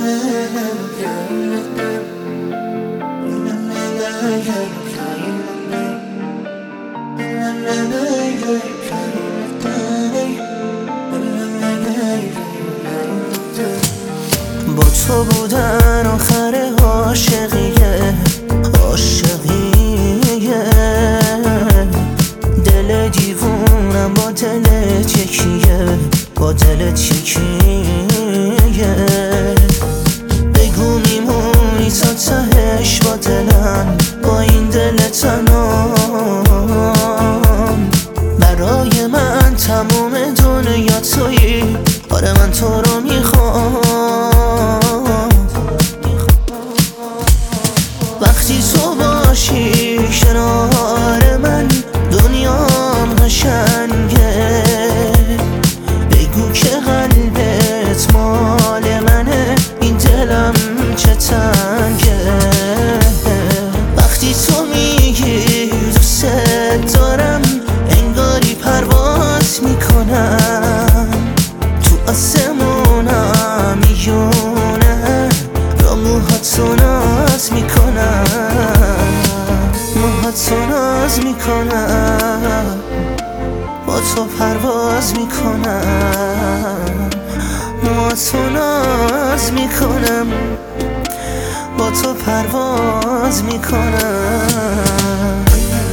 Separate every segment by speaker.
Speaker 1: با تو بودن آخر عاشقیه دل دیوونم با دلت یکیه با دلت یکیه بگو میمونی تا تهش با دلم با این دل تنام برای من تموم دنیا تویی آره من تو رو میخوام وقتی تو باشی کنار من دنیام قشنگه بگو که قلبت مال منه این دلم چه تنگه وقتی تو میگی دوست دارم انگاری پرواز میکنم تو آسمونم میونه را موهاتو ناز میکنم موهاتو ناز میکنم با تو پرواز میکنم موهاتو ناز میکنم با تو پرواز میکنم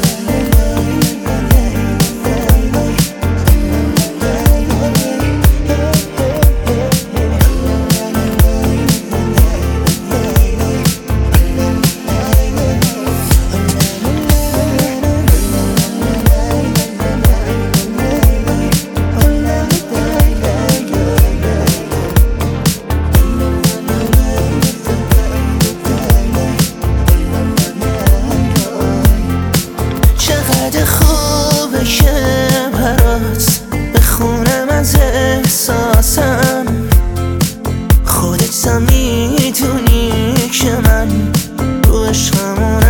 Speaker 1: خوبه که برات بخونم از احساسم خودت هم میدونی که من رو عشقمون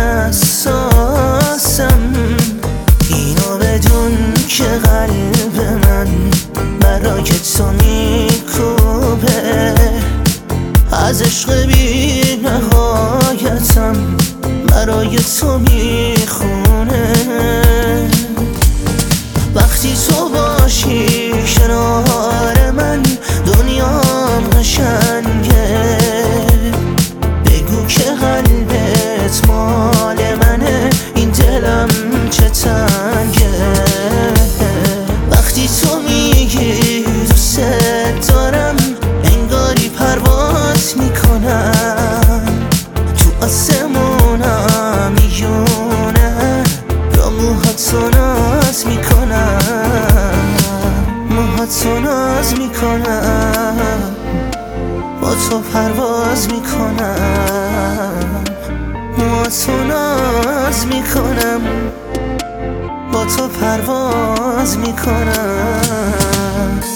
Speaker 1: اساسم اینو بدون که قلب من برای تو میکوبه از عشق بی نهایتم برای تو میخونه وقتی تو باشی کنار من دنیام قشنگه بگو که قلبت مال منه این دلم چه تنگه وقتی تو میگی دوست دارم انگاری پرواز میکنم تو آسمونم میونه را موهاتو ناز میکنم موهاتو ناز میکنم با تو پرواز میکنم موهاتو ناز میکنم با تو پرواز میکنم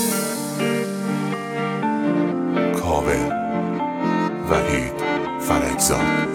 Speaker 2: کاوه وحید فرجزاد